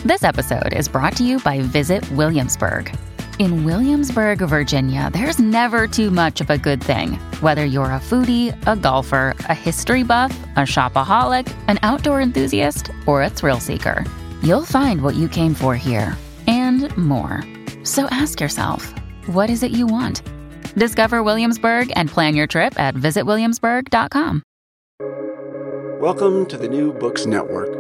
This episode is brought to you by Visit Williamsburg. In Williamsburg, Virginia, there's never too much of a good thing. Whether you're a foodie, a golfer, a history buff, a shopaholic, an outdoor enthusiast, or a thrill seeker, you'll find what you came for here and more. So ask yourself, what is it you want? Discover Williamsburg and plan your trip at visitwilliamsburg.com. Welcome to the New Books Network.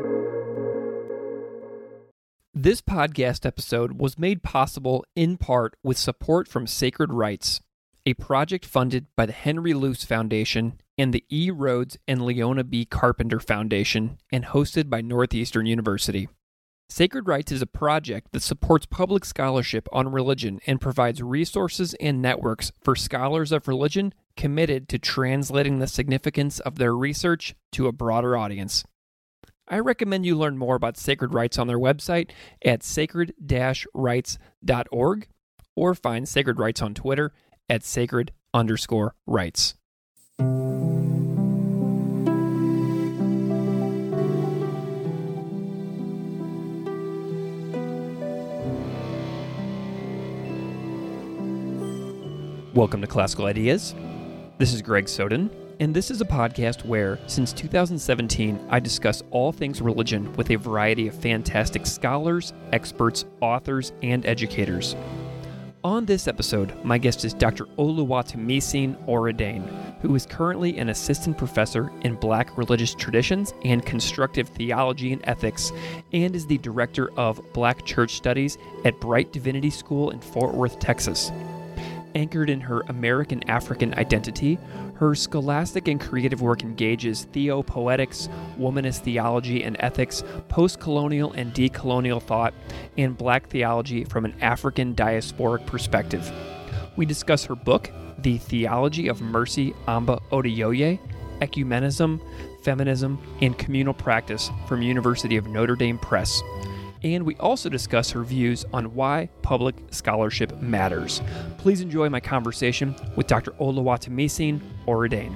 This podcast episode was made possible in part with support from Sacred Writes, a project funded by the Henry Luce Foundation and the E. Rhodes and Leona B. Carpenter Foundation and hosted by Northeastern University. Sacred Writes is a project that supports public scholarship on religion and provides resources and networks for scholars of religion committed to translating the significance of their research to a broader audience. I recommend you learn more about Sacred Writes on their website at sacred-writes.org or find Sacred Writes on Twitter at sacred_writes. Welcome to Classical Ideas. This is Greg Soden, and this is a podcast where, since 2017, I discuss all things religion with a variety of fantastic scholars, experts, authors, and educators. On this episode, my guest is Dr. Oluwatomisin Oredane, who is currently an assistant professor in Black religious traditions and constructive theology and ethics, and is the director of Black Church Studies at Bright Divinity School in Fort Worth, Texas. Anchored in her American African identity, her scholastic and creative work engages theopoetics, womanist theology and ethics, post-colonial and decolonial thought, and Black theology from an African diasporic perspective. We discuss her book, The Theology of Mercy Amba Odeyoye, Ecumenism, Feminism, and Communal Practice from University of Notre Dame Press. And we also discuss her views on why public scholarship matters. Please enjoy my conversation with Dr. Oluwatomisin Oredane.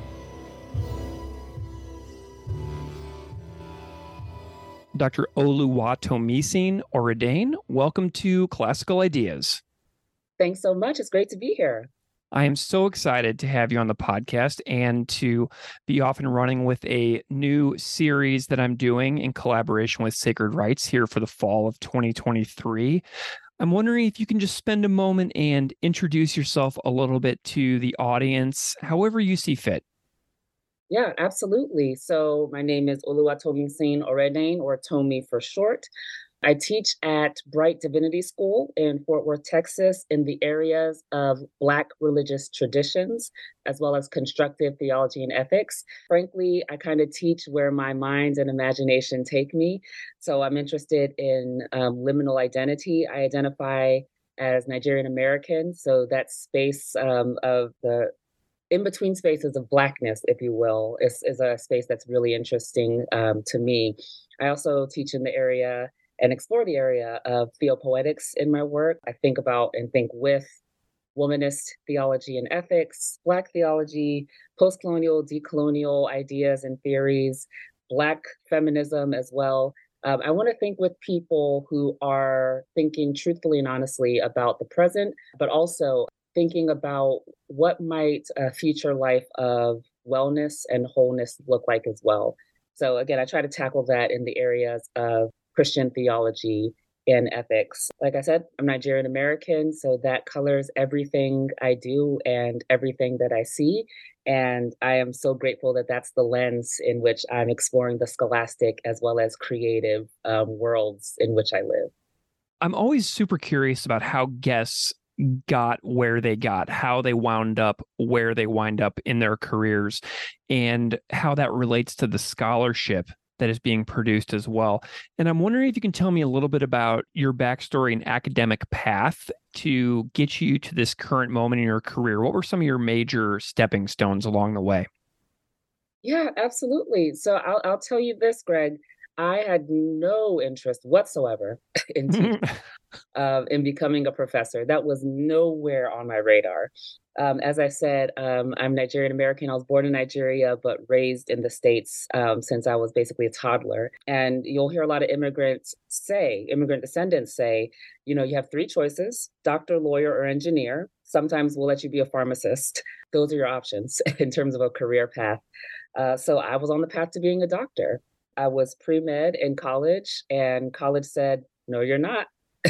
Dr. Oluwatomisin Oredane, welcome to Classical Ideas. Thanks so much. It's great to be here. I am so excited to have you on the podcast and to be off and running with a new series that I'm doing in collaboration with Sacred Writes here for the fall of 2023. I'm wondering if you can just spend a moment and introduce yourself a little bit to the audience, however you see fit. Yeah, absolutely. So my name is Oluwatomisin Oredane, or Tomi for short. I teach at Bright Divinity School in Fort Worth, Texas, in the areas of Black religious traditions, as well as constructive theology and ethics. Frankly, I kind of teach where my mind and imagination take me. So I'm interested in liminal identity. I identify as Nigerian American, so that space of the in-between spaces of Blackness, if you will, is a space that's really interesting to me. I also teach in the area and explore the area of theopoetics in my work. I think about and think with womanist theology and ethics, Black theology, post-colonial, decolonial ideas and theories, Black feminism as well. I want to think with people who are thinking truthfully and honestly about the present, but also thinking about what might a future life of wellness and wholeness look like as well. So again, I try to tackle that in the areas of Christian theology and ethics. Like I said, I'm Nigerian American, so that colors everything I do and everything that I see. And I am so grateful that that's the lens in which I'm exploring the scholastic as well as creative worlds in which I live. I'm always super curious about how guests got where they got, how they wound up where they wind up in their careers, and how that relates to the scholarship that is being produced as well. And I'm wondering if you can tell me a little bit about your backstory and academic path to get you to this current moment in your career. What were some of your major stepping stones along the way? Yeah, absolutely. So I'll tell you this, Greg. I had no interest whatsoever in teaching, in becoming a professor. That was nowhere on my radar. As I said, I'm Nigerian American. I was born in Nigeria, but raised in the States since I was basically a toddler. And you'll hear a lot of immigrant descendants say, you have three choices: doctor, lawyer, or engineer. Sometimes we'll let you be a pharmacist. Those are your options in terms of a career path. So I was on the path to being a doctor. I was pre-med in college, and college said, no, you're not.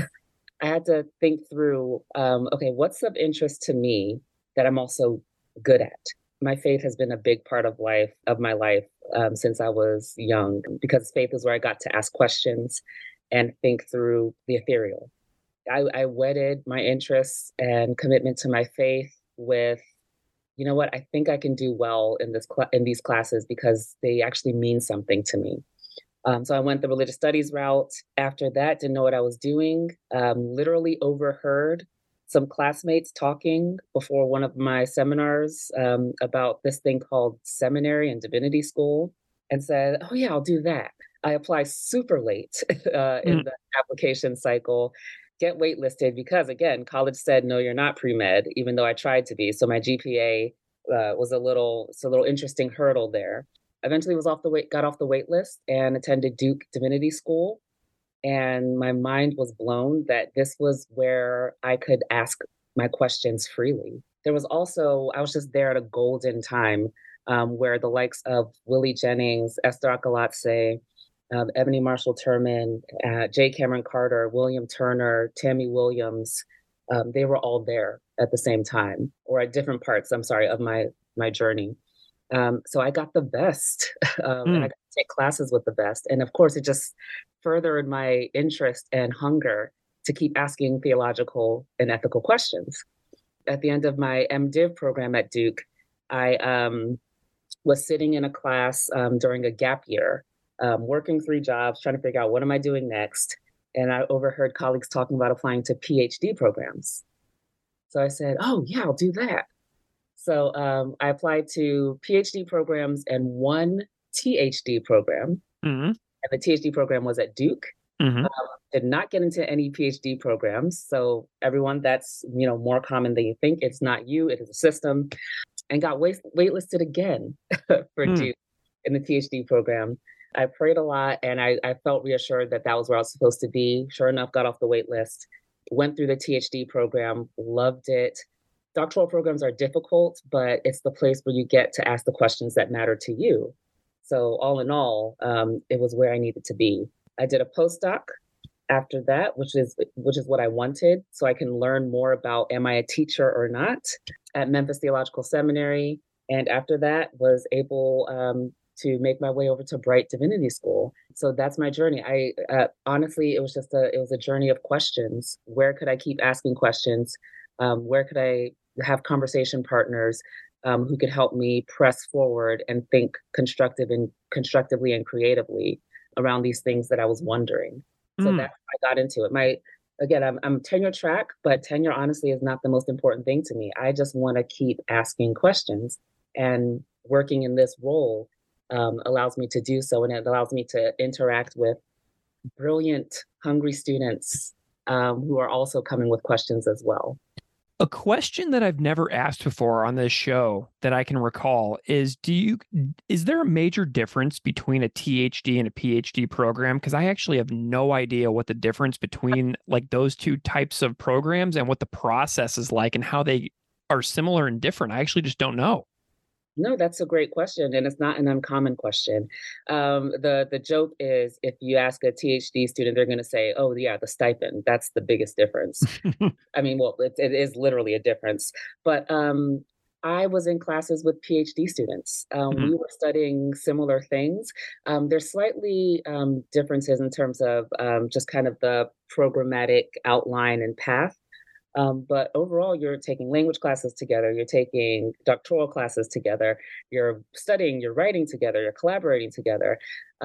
I had to think through, okay, what's of interest to me that I'm also good at? My faith has been a big part of my life since I was young, because faith is where I got to ask questions and think through the ethereal. I wedded my interests and commitment to my faith with, you know what, I think I can do well in in these classes because they actually mean something to me. So I went the religious studies route. After that, didn't know what I was doing. Literally overheard some classmates talking before one of my seminars about this thing called seminary and divinity school, and said, oh yeah, I'll do that. I apply super late in the application cycle, get waitlisted because, again, college said, no, you're not pre-med, even though I tried to be. So my GPA was it's a little interesting hurdle there. Eventually got off the wait list and attended Duke Divinity School. And my mind was blown that this was where I could ask my questions freely. I was just there at a golden time where the likes of Willie Jennings, Esther Akalatse, Ebony Marshall Turman, J. Cameron Carter, William Turner, Tammy Williams, they were all there at the same time, or at different parts, of my journey. So I got the best, and I got to take classes with the best. And of course, it just furthered my interest and hunger to keep asking theological and ethical questions. At the end of my MDiv program at Duke, I was sitting in a class during a gap year, working 3 jobs, trying to figure out what am I doing next. And I overheard colleagues talking about applying to PhD programs. So I said, oh yeah, I'll do that. So I applied to PhD programs and one THD program. Mm-hmm. And the THD program was at Duke. Mm-hmm. Did not get into any PhD programs. So everyone, that's more common than you think. It's not you, it is a system. And got waitlisted again for Duke in the THD program. I prayed a lot, and I felt reassured that that was where I was supposed to be. Sure enough, got off the wait list, went through the THD program, loved it. Doctoral programs are difficult, but it's the place where you get to ask the questions that matter to you. So all in all, it was where I needed to be. I did a postdoc after that, which is what I wanted, so I can learn more about, am I a teacher or not, at Memphis Theological Seminary. And after that, was able to make my way over to Bright Divinity School. So that's my journey. I honestly, it was a journey of questions. Where could I keep asking questions? Where could I have conversation partners who could help me press forward and think constructively and creatively around these things that I was wondering. So that's how I got into it. I'm tenure track, but tenure honestly is not the most important thing to me. I just want to keep asking questions, and working in this role allows me to do so, and it allows me to interact with brilliant, hungry students who are also coming with questions as well. A question that I've never asked before on this show that I can recall is, is there a major difference between a THD and a PhD program? Because I actually have no idea what the difference between like those two types of programs and what the process is like and how they are similar and different. I actually just don't know. No, that's a great question, and it's not an uncommon question. The joke is, if you ask a THD student, they're going to say, "Oh, yeah, the stipend. That's the biggest difference." I mean, well, it is literally a difference. But I was in classes with PhD students. We were studying similar things. There's slightly differences in terms of just kind of the programmatic outline and path. But overall, you're taking language classes together, you're taking doctoral classes together, you're studying, you're writing together, you're collaborating together.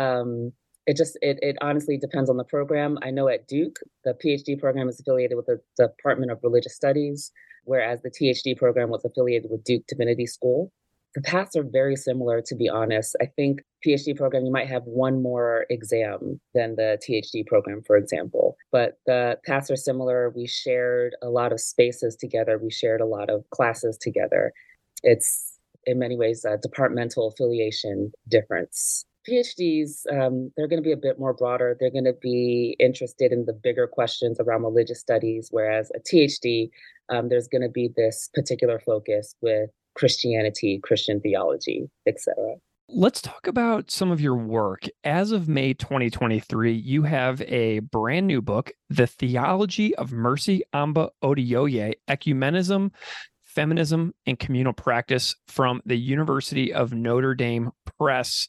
It honestly depends on the program. I know at Duke, the PhD program is affiliated with the Department of Religious Studies, whereas the THD program was affiliated with Duke Divinity School. The paths are very similar, to be honest. I think PhD program, you might have one more exam than the THD program, for example. But the paths are similar. We shared a lot of spaces together. We shared a lot of classes together. It's in many ways a departmental affiliation difference. PhDs, they're going to be a bit more broader. They're going to be interested in the bigger questions around religious studies, whereas a THD, there's going to be this particular focus with Christianity, Christian theology, etc. Let's talk about some of your work. As of May 2023, you have a brand new book, The Theology of Mercy Amba Oduyoye, Ecumenism, Feminism, and Communal Practice from the University of Notre Dame Press.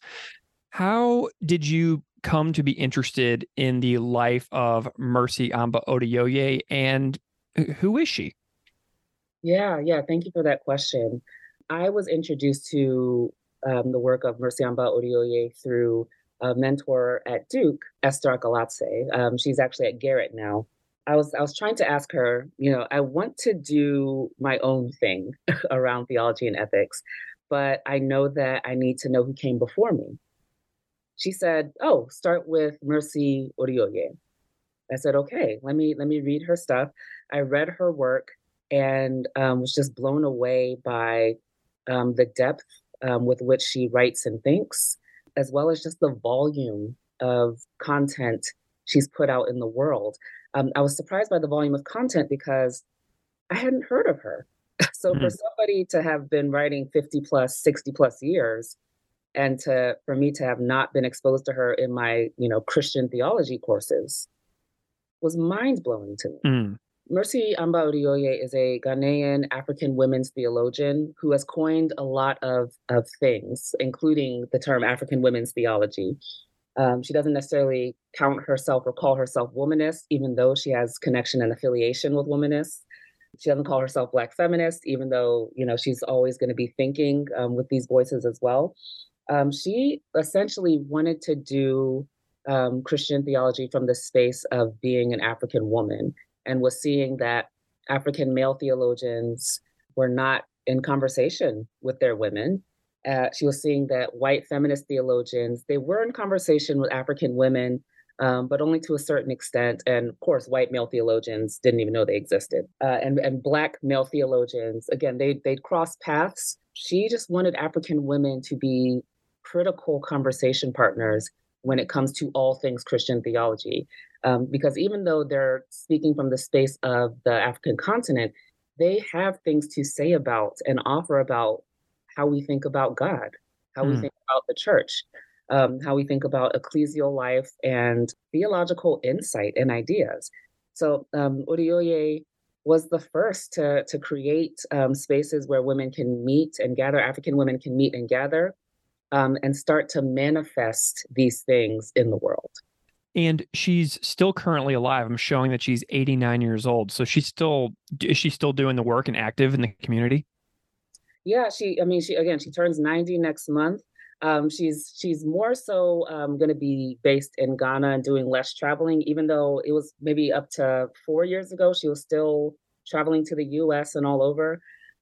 How did you come to be interested in the life of Mercy Amba Oduyoye, and who is she? Yeah. Thank you for that question. I was introduced to the work of Mercy Amba Oduyoye through a mentor at Duke, Esther Akalatse. She's actually at Garrett now. I was trying to ask her, I want to do my own thing around theology and ethics, but I know that I need to know who came before me. She said, "Oh, start with Mercy Oduyoye." I said, "Okay, let me read her stuff." I read her work and was just blown away by the depth with which she writes and thinks, as well as just the volume of content she's put out in the world. I was surprised by the volume of content because I hadn't heard of her. So for somebody to have been writing 50 plus, 60 plus years, and for me to have not been exposed to her in my, Christian theology courses was mind blowing to me. Mercy Amba Oduyoye is a Ghanaian African women's theologian who has coined a lot of things, including the term African women's theology. She doesn't necessarily count herself or call herself womanist, even though she has connection and affiliation with womanists. She doesn't call herself Black feminist, even though, she's always going to be thinking with these voices as well. She essentially wanted to do Christian theology from the space of being an African woman, and was seeing that African male theologians were not in conversation with their women. She was seeing that white feminist theologians, they were in conversation with African women, but only to a certain extent. And of course, white male theologians didn't even know they existed. And Black male theologians, again, they'd cross paths. She just wanted African women to be critical conversation partners when it comes to all things Christian theology. Because even though they're speaking from the space of the African continent, they have things to say about and offer about how we think about God, how we think about the church, how we think about ecclesial life and theological insight and ideas. So Oduyoye was the first to create spaces where women can meet and gather, African women can meet and gather, and start to manifest these things in the world. And she's still currently alive. I'm showing that she's 89 years old. So is she still doing the work and active in the community? Yeah, she turns 90 next month. She's more so going to be based in Ghana and doing less traveling, even though it was maybe up to 4 years ago, she was still traveling to the US and all over.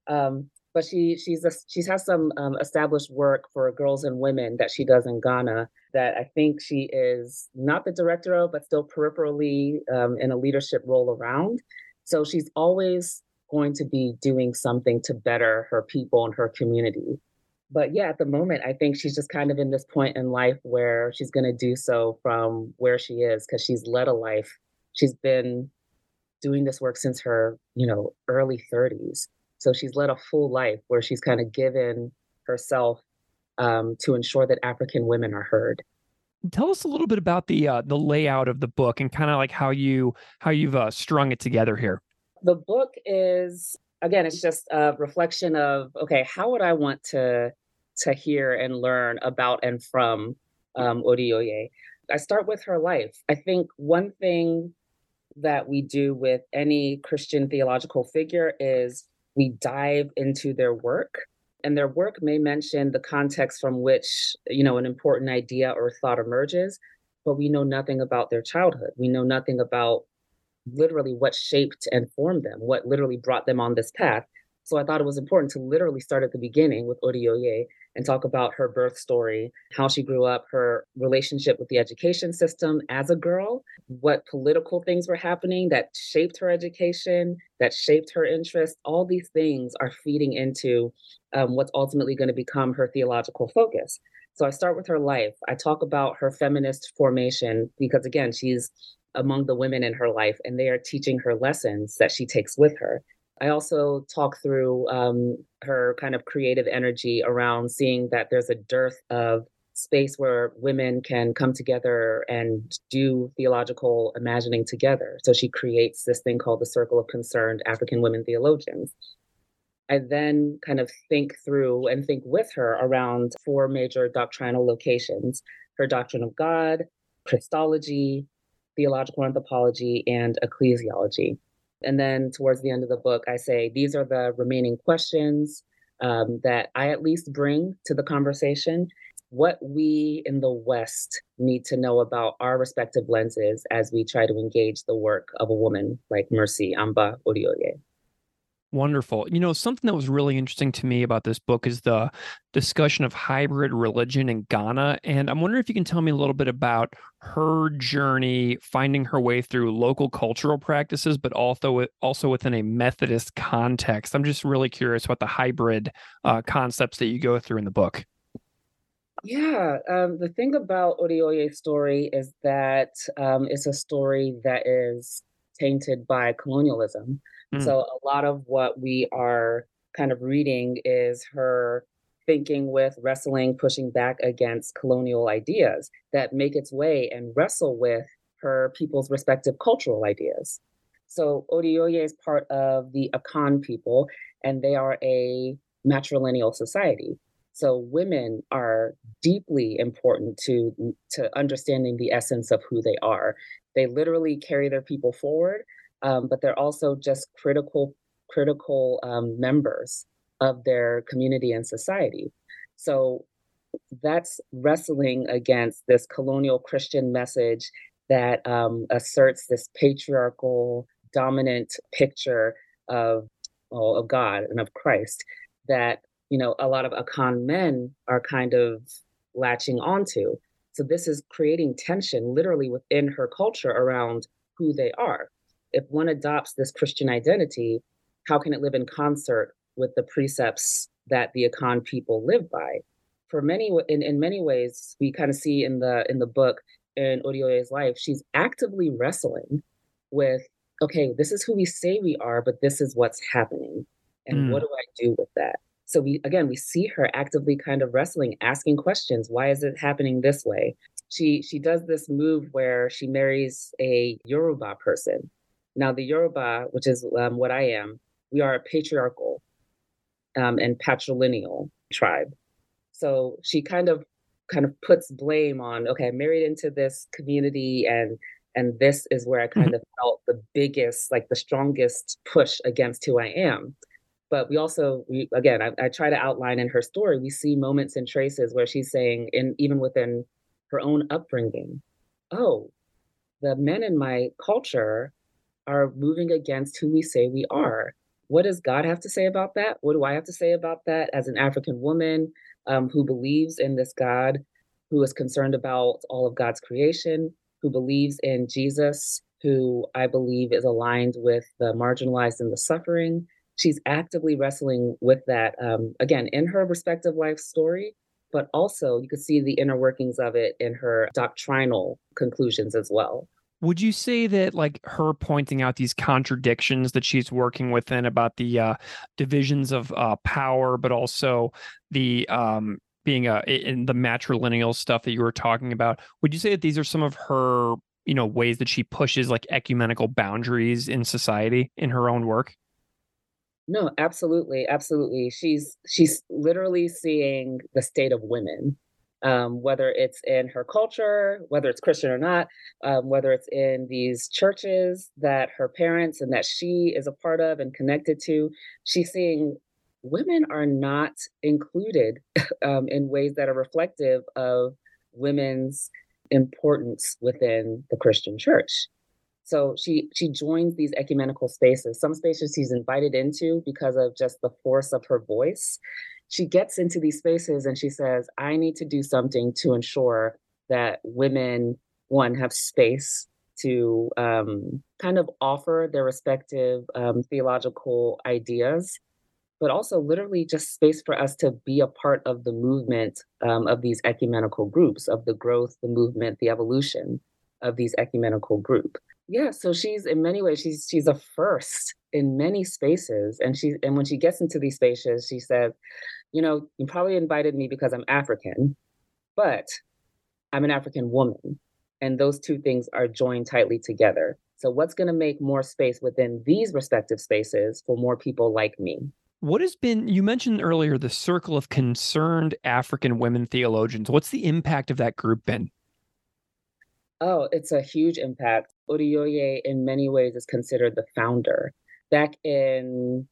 But she has some established work for girls and women that she does in Ghana that I think she is not the director of, but still peripherally in a leadership role around. So she's always going to be doing something to better her people and her community. But yeah, at the moment, I think she's just kind of in this point in life where she's going to do so from where she is, because she's led a life. She's been doing this work since her, early 30s. So she's led a full life where she's kind of given herself to ensure that African women are heard. Tell us a little bit about the layout of the book and kind of like how you've strung it together here. The book is, again, it's just a reflection of, okay, how would I want to hear and learn about and from Oduyoye? I start with her life. I think one thing that we do with any Christian theological figure is we dive into their work, and their work may mention the context from which, an important idea or thought emerges, but we know nothing about their childhood. We know nothing about literally what shaped and formed them, what literally brought them on this path. So I thought it was important to literally start at the beginning with Oduyoye and talk about her birth story, how she grew up, her relationship with the education system as a girl, what political things were happening that shaped her education, that shaped her interests. All these things are feeding into what's ultimately going to become her theological focus. So I start with her life. I talk about her feminist formation because, again, she's among the women in her life and they are teaching her lessons that she takes with her. I also talk through her kind of creative energy around seeing that there's a dearth of space where women can come together and do theological imagining together. So she creates this thing called the Circle of Concerned African Women Theologians. I then kind of think through and think with her around four major doctrinal locations: her doctrine of God, Christology, theological anthropology, and ecclesiology. And then towards the end of the book, I say, these are the remaining questions that I at least bring to the conversation. What we in the West need to know about our respective lenses as we try to engage the work of a woman like Mercy Amba Orioye. Wonderful. Something that was really interesting to me about this book is the discussion of hybrid religion in Ghana. And I'm wondering if you can tell me a little bit about her journey, finding her way through local cultural practices, but also within a Methodist context. I'm just really curious about the hybrid concepts that you go through in the book. Yeah, the thing about Orioye's story is that it's a story that is tainted by colonialism. So a lot of what we are kind of reading is her thinking with, wrestling, pushing back against colonial ideas that make its way and wrestle with her people's respective cultural ideas. So Orioye is part of the Akan people, and they are a matrilineal society. So women are deeply important to understanding the essence of who they are. They literally carry their people forward, but they're also just critical members of their community and society. So that's wrestling against this colonial Christian message that asserts this patriarchal, dominant picture of God and of Christ that a lot of Akan men are kind of latching onto. So this is creating tension literally within her culture around who they are. If one adopts this Christian identity, how can it live in concert with the precepts that the Akan people live by? For many, in many ways, we kind of see in the book, in Orioye's life, she's actively wrestling with, okay, this is who we say we are, but this is what's happening, and what do I do with that? So we see her actively kind of wrestling, asking questions. Why is it happening this way? She does this move where she marries a Yoruba person. Now, the Yoruba, which is what I am, we are a patriarchal and patrilineal tribe. So she kind of puts blame on, okay, I married into this community, and this is where I kind of felt the biggest, like the strongest push against who I am. But I try to outline in her story, we see moments and traces where she's saying, even within her own upbringing, oh, the men in my culture are moving against who we say we are. What does God have to say about that? What do I have to say about that as an African woman who believes in this God, who is concerned about all of God's creation, who believes in Jesus, who I believe is aligned with the marginalized and the suffering? She's actively wrestling with that, again, in her respective life story, but also you could see the inner workings of it in her doctrinal conclusions as well. Would you say that, like, her pointing out these contradictions that she's working within about the divisions of power, but also the being in the matrilineal stuff that you were talking about, would you say that these are some of her, ways that she pushes like ecumenical boundaries in society in her own work? No, absolutely, absolutely. She's literally seeing the state of women, whether it's in her culture, whether it's Christian or not, whether it's in these churches that her parents and that she is a part of and connected to. She's seeing women are not included in ways that are reflective of women's importance within the Christian church. So she joins these ecumenical spaces. Some spaces she's invited into because of just the force of her voice. she gets into these spaces and she says, I need to do something to ensure that women, one, have space to kind of offer their respective theological ideas, but also literally just space for us to be a part of the movement of these ecumenical groups, of the growth, the movement, the evolution of these ecumenical group. Yeah, so she's in many ways she's a first in many spaces, and when she gets into these spaces, she says, you probably invited me because I'm African, but I'm an African woman, and those two things are joined tightly together. So what's going to make more space within these respective spaces for more people like me? What has been, you mentioned earlier, the Circle of Concerned African Women Theologians. What's the impact of that group been? Oh, it's a huge impact. Oduyoye, in many ways, is considered the founder. Back in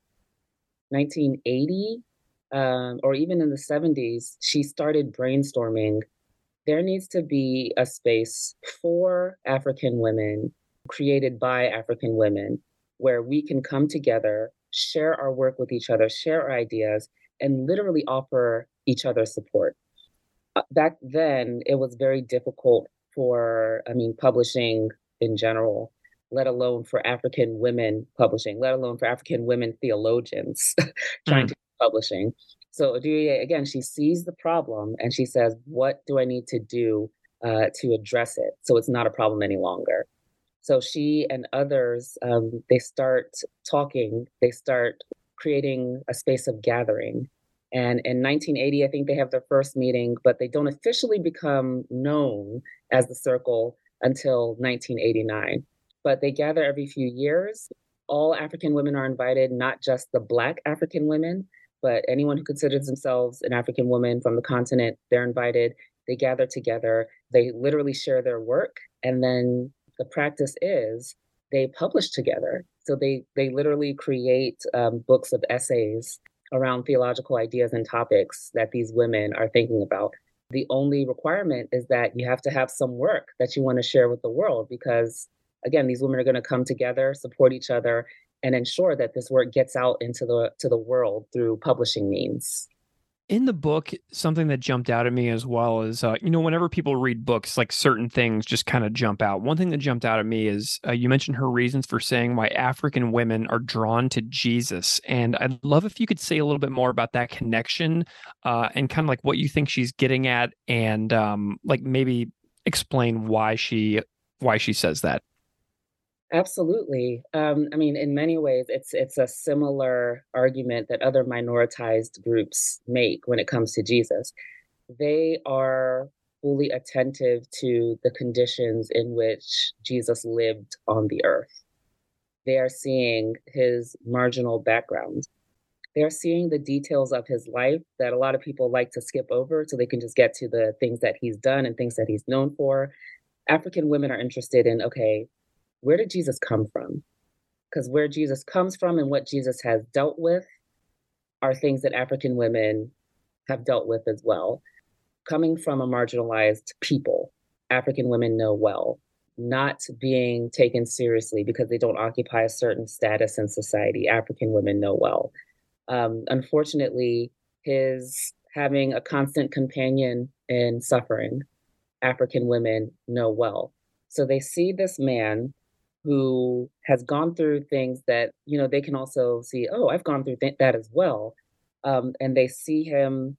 1980, or even in the 70s, she started brainstorming. There needs to be a space for African women, created by African women, where we can come together, share our work with each other, share our ideas, and literally offer each other support. Back then, it was very difficult for, publishing in general, let alone for African women publishing, let alone for African women theologians trying Mm. to do publishing. So Oduye, again, she sees the problem and she says, what do I need to do to address it so it's not a problem any longer? So she and others, they start talking, they start creating a space of gathering. And in 1980, I think they have their first meeting, but they don't officially become known as the Circle until 1989. But they gather every few years. All African women are invited, not just the Black African women, but anyone who considers themselves an African woman from the continent, they're invited. They gather together, they literally share their work, and then the practice is they publish together. So they literally create books of essays around theological ideas and topics that these women are thinking about. The only requirement is that you have to have some work that you want to share with the world because, again, these women are going to come together, support each other, and ensure that this work gets out into the world through publishing means. In the book, something that jumped out at me as well is, whenever people read books, like certain things just kind of jump out. One thing that jumped out at me is you mentioned her reasons for saying why African women are drawn to Jesus. And I'd love if you could say a little bit more about that connection and kind of like what you think she's getting at and like maybe explain why she says that. Absolutely. In many ways, it's a similar argument that other minoritized groups make when it comes to Jesus. They are fully attentive to the conditions in which Jesus lived on the earth. They are seeing his marginal background. They're seeing the details of his life that a lot of people like to skip over so they can just get to the things that he's done and things that he's known for. African women are interested in, okay, where did Jesus come from? Because where Jesus comes from and what Jesus has dealt with are things that African women have dealt with as well. Coming from a marginalized people, African women know well, not being taken seriously because they don't occupy a certain status in society, African women know well. Unfortunately, his having a constant companion in suffering, African women know well. So they see this man who has gone through things that, they can also see, oh, I've gone through that as well. And they see him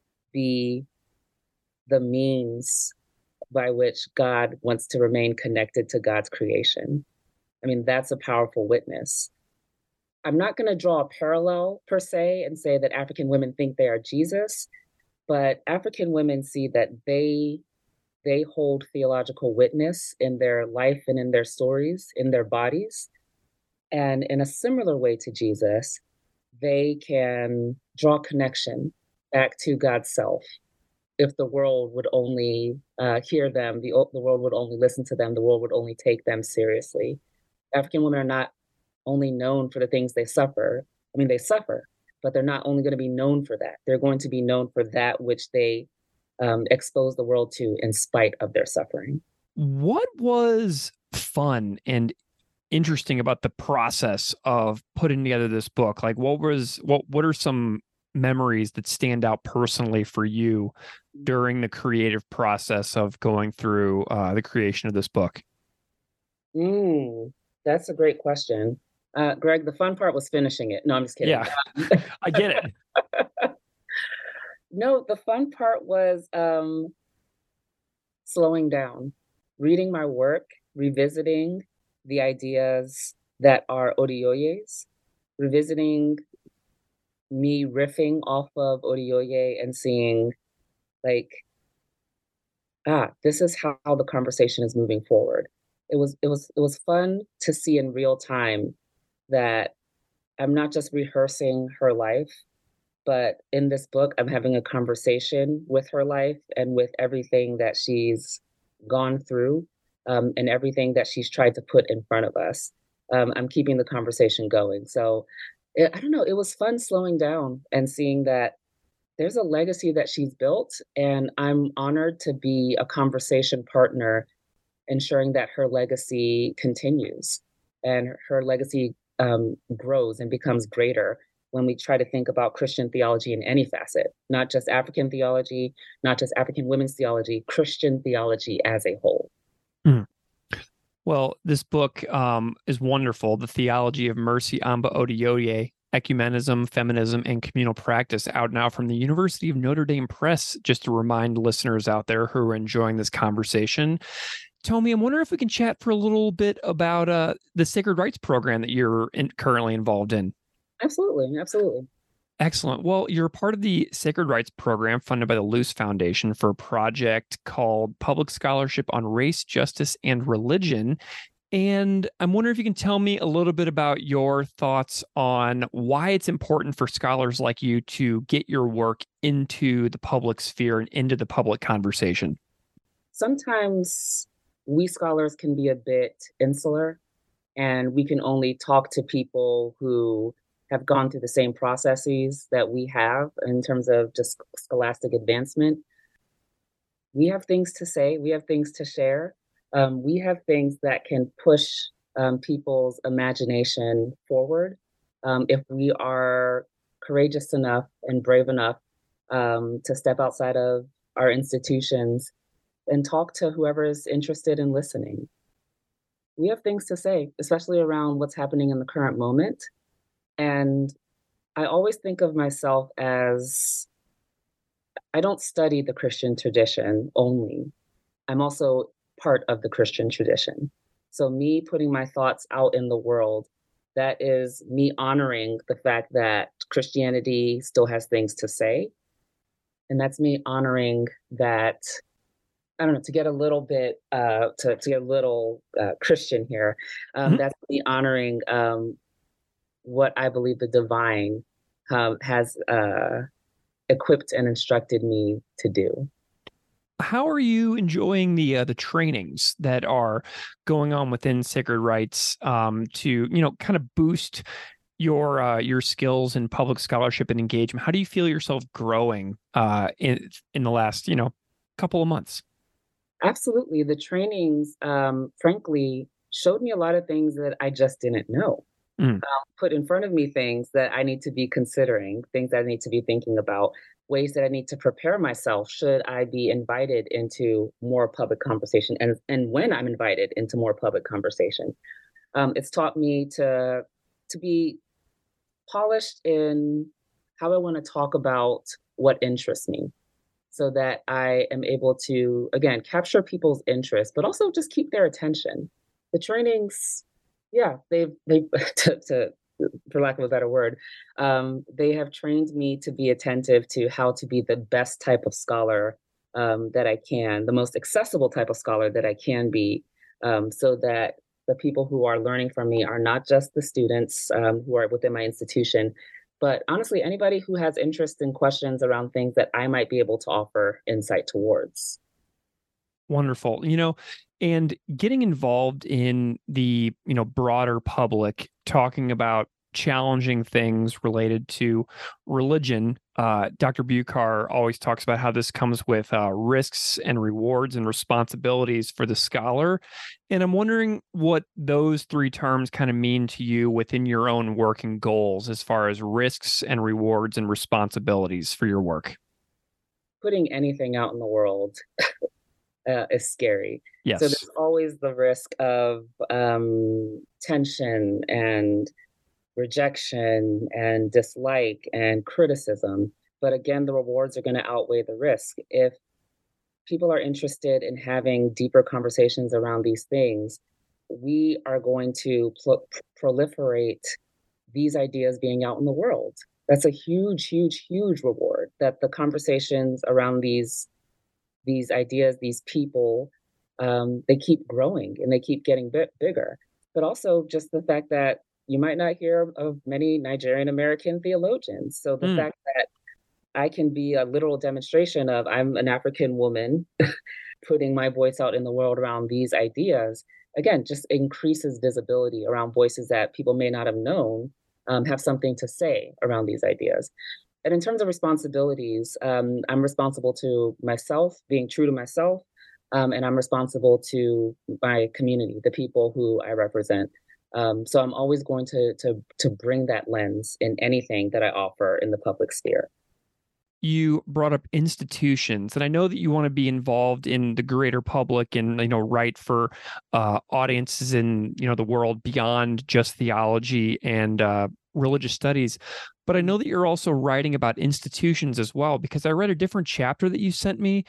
be the means by which God wants to remain connected to God's creation. That's a powerful witness. I'm not going to draw a parallel per se and say that African women think they are Jesus, but African women see that they hold theological witness in their life and in their stories, in their bodies. And in a similar way to Jesus, they can draw connection back to God's self. If the world would only hear them, the world would only listen to them, the world would only take them seriously. African women are not only known for the things they suffer. They suffer, but they're not only going to be known for that. They're going to be known for that which they expose the world to in spite of their suffering. What was fun and interesting about the process of putting together this book? Like what are some memories that stand out personally for you during the creative process of going through the creation of this book? That's a great question. Greg, the fun part was finishing it. No, I'm just kidding. Yeah, I get it. No, the fun part was slowing down, reading my work, revisiting the ideas that are Odioye's, revisiting me riffing off of Odioye and seeing like, this is how the conversation is moving forward. It was fun to see in real time that I'm not just rehearsing her life, but in this book, I'm having a conversation with her life and with everything that she's gone through, and everything that she's tried to put in front of us. I'm keeping the conversation going. So I don't know, it was fun slowing down and seeing that there's a legacy that she's built, and I'm honored to be a conversation partner, ensuring that her legacy continues and her legacy grows and becomes greater when we try to think about Christian theology in any facet, not just African theology, not just African women's theology, Christian theology as a whole. Mm. Well, this book is wonderful. The Theology of Mercy Amba Odioye, Ecumenism, Feminism, and Communal Practice, out now from the University of Notre Dame Press, just to remind listeners out there who are enjoying this conversation. Tomi, I'm wondering if we can chat for a little bit about the Sacred Writes program that you're currently involved in. Absolutely. Absolutely. Excellent. Well, you're part of the Sacred Writes program funded by the Luce Foundation for a project called Public Scholarship on Race, Justice, and Religion. And I'm wondering if you can tell me a little bit about your thoughts on why it's important for scholars like you to get your work into the public sphere and into the public conversation. Sometimes we scholars can be a bit insular, and we can only talk to people who have gone through the same processes that we have in terms of just scholastic advancement. We have things to say, we have things to share. We have things that can push people's imagination forward if we are courageous enough and brave enough to step outside of our institutions and talk to whoever is interested in listening. We have things to say, especially around what's happening in the current moment. And I always think of myself as I don't study the Christian tradition only. I'm also part of the Christian tradition. So me putting my thoughts out in the world, that is me honoring the fact that Christianity still has things to say. And that's me honoring that, I don't know, to get a little bit, to get a little Christian here, that's me honoring what I believe the divine has equipped and instructed me to do. How are you enjoying the trainings that are going on within Sacred Writes to kind of boost your skills in public scholarship and engagement? How do you feel yourself growing in the last couple of months? Absolutely, the trainings, frankly, showed me a lot of things that I just didn't know. Put in front of me things that I need to be considering, things that I need to be thinking about, ways that I need to prepare myself should I be invited into more public conversation and when I'm invited into more public conversation. It's taught me to be polished in how I want to talk about what interests me so that I am able to, again, capture people's interest, but also just keep their attention. The trainings, yeah, they for lack of a better word, they have trained me to be attentive to how to be the best type of scholar that I can, the most accessible type of scholar that I can be, so that the people who are learning from me are not just the students who are within my institution, but honestly, anybody who has interest in questions around things that I might be able to offer insight towards. Wonderful. And getting involved in the, broader public, talking about challenging things related to religion. Dr. Buchar always talks about how this comes with risks and rewards and responsibilities for the scholar. And I'm wondering what those three terms kind of mean to you within your own work and goals as far as risks and rewards and responsibilities for your work. Putting anything out in the world is scary. Yes. So there's always the risk of tension and rejection and dislike and criticism. But again, the rewards are going to outweigh the risk. If people are interested in having deeper conversations around these things, we are going to proliferate these ideas being out in the world. That's a huge, huge, huge reward, that the conversations around these ideas, these people, they keep growing and they keep getting bigger. But also just the fact that you might not hear of many Nigerian American theologians. So the fact that I can be a literal demonstration of I'm an African woman putting my voice out in the world around these ideas, again, just increases visibility around voices that people may not have known have something to say around these ideas. And in terms of responsibilities, I'm responsible to myself, being true to myself, and I'm responsible to my community, the people who I represent. So I'm always going to bring that lens in anything that I offer in the public sphere. You brought up institutions, and I know that you want to be involved in the greater public and, write for audiences in, the world beyond just theology and religious studies. But I know that you're also writing about institutions as well, because I read a different chapter that you sent me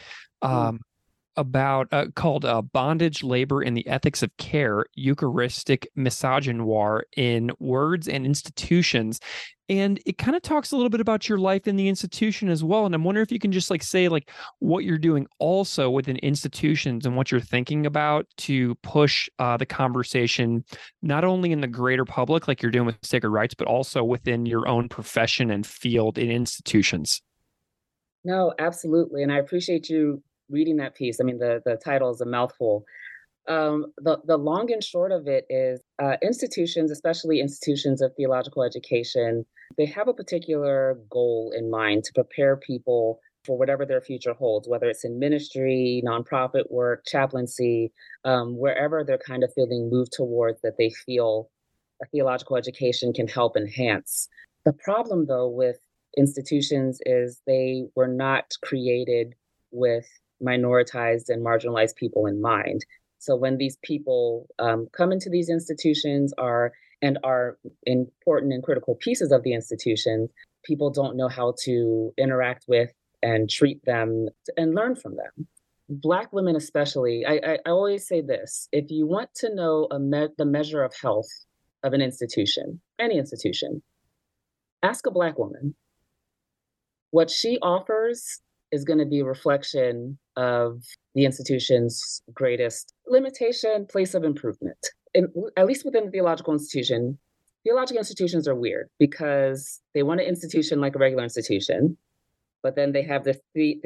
about called Bondage, Labor, and the Ethics of Care, Eucharistic Misogynoir in Words and Institutions. And it kind of talks a little bit about your life in the institution as well. And I'm wondering if you can just say what you're doing also within institutions and what you're thinking about to push the conversation, not only in the greater public, like you're doing with Sacred Writes, but also within your own profession and field in institutions. No, absolutely. And I appreciate you reading that piece. I mean, the title is a mouthful. The long and short of it is institutions, especially institutions of theological education, they have a particular goal in mind to prepare people for whatever their future holds, whether it's in ministry, nonprofit work, chaplaincy, wherever they're kind of feeling moved towards that they feel a theological education can help enhance. The problem, though, with institutions is they were not created with minoritized and marginalized people in mind. So when these people come into these institutions and are important and critical pieces of the institution, people don't know how to interact with and treat them and learn from them. Black women especially, I always say this: if you want to know the measure of health of an institution, any institution, ask a Black woman. What she offers is going to be a reflection of the institution's greatest limitation, place of improvement. And at least within the theological institution, theological institutions are weird because they want an institution like a regular institution, but then they have this,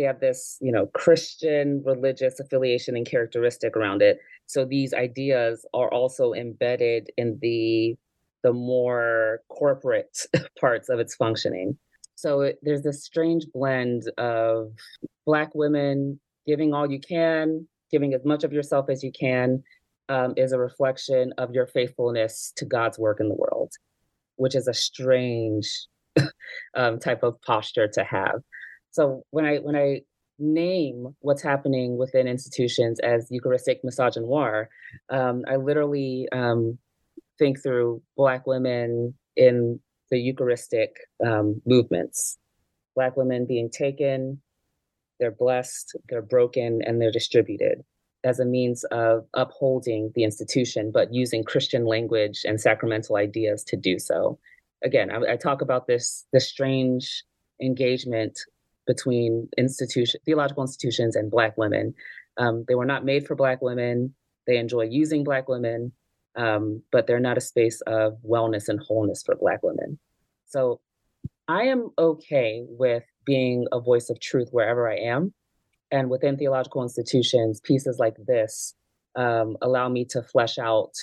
Christian religious affiliation and characteristic around it. So these ideas are also embedded in the more corporate parts of its functioning. So there's this strange blend of Black women giving all you can, giving as much of yourself as you can, is a reflection of your faithfulness to God's work in the world, which is a strange type of posture to have. So when I name what's happening within institutions as Eucharistic misogynoir, I literally think through Black women in the Eucharistic movements. Black women being taken, they're blessed, they're broken, and they're distributed as a means of upholding the institution, but using Christian language and sacramental ideas to do so. Again, I talk about this strange engagement between theological institutions and Black women. They were not made for Black women. They enjoy using Black women, but they're not a space of wellness and wholeness for Black women. So I am okay with being a voice of truth wherever I am. And within theological institutions, pieces like this allow me to flesh out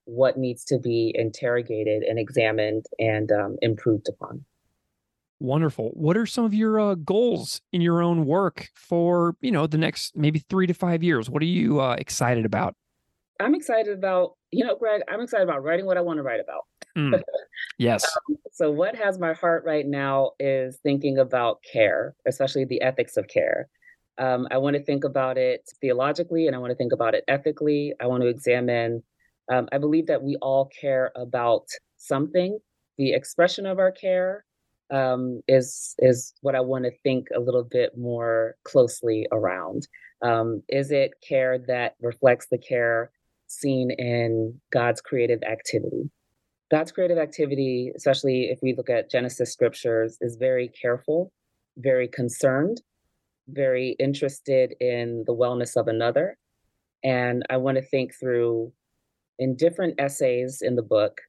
what needs to be interrogated and examined and improved upon. Wonderful. What are some of your goals in your own work for, the next maybe 3 to 5 years? What are you excited about? I'm excited about, Greg, I'm excited about writing what I want to write about. Mm. Yes. So what has my heart right now is thinking about care, especially the ethics of care. I want to think about it theologically and I want to think about it ethically. I want to examine, I believe that we all care about something. The expression of our care is what I want to think a little bit more closely around. Is it care that reflects the care seen in God's creative activity? God's creative activity, especially if we look at Genesis scriptures, is very careful, very concerned, very interested in the wellness of another. And I want to think through in different essays in the book.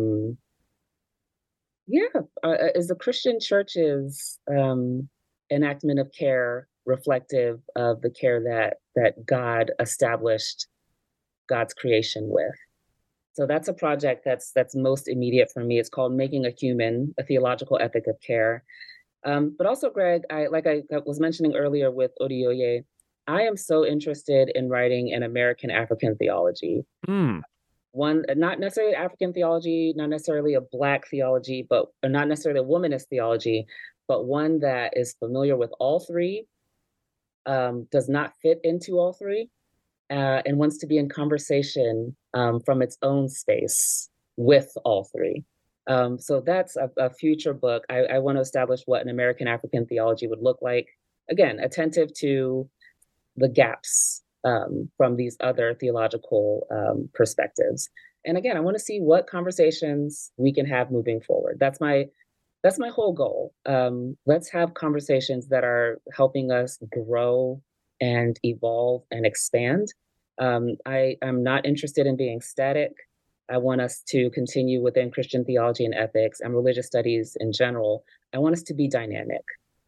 Is the Christian church's enactment of care reflective of the care that God established God's creation with? So that's a project that's most immediate for me. It's called Making a Human, a Theological Ethic of Care. But also, Greg, I was mentioning earlier with Oduyoye, I am so interested in writing an American African theology. One, not necessarily African theology, not necessarily a Black theology, but not necessarily a womanist theology, but one that is familiar with all three, does not fit into all three, and wants to be in conversation from its own space with all three. So that's a future book. I want to establish what an American African theology would look like. Again, attentive to the gaps from these other theological perspectives. And again, I want to see what conversations we can have moving forward. That's my whole goal. Let's have conversations that are helping us grow and evolve and expand. I'm not interested in being static. I want us to continue within Christian theology and ethics and religious studies in general. I want us to be dynamic.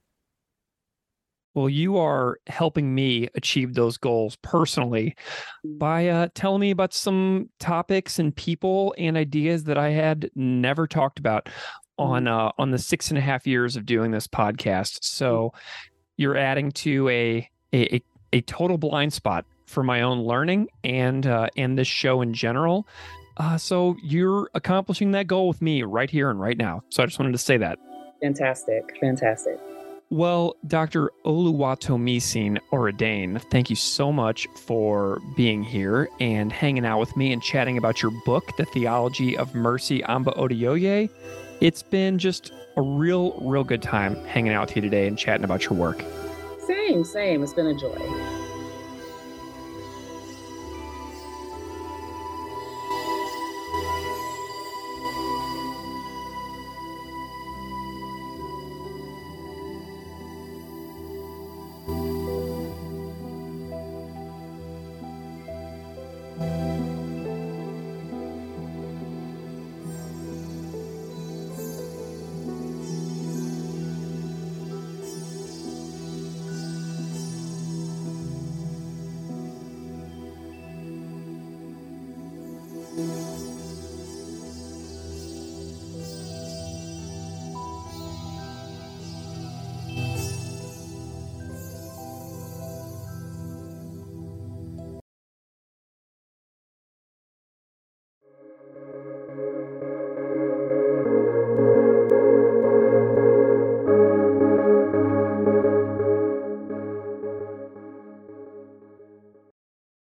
Well, you are helping me achieve those goals personally by telling me about some topics and people and ideas that I had never talked about on the 6.5 years of doing this podcast. So you're adding to a total blind spot for my own learning and this show in general. So you're accomplishing that goal with me right here and right now. So I just wanted to say that. Fantastic. Well, Dr. Oluwatomisin Oredane, thank you so much for being here and hanging out with me and chatting about your book, The Theology of Mercy, Amba Oduyoye. It's been just a real good time hanging out with you today and chatting about your work. Same. It's been a joy.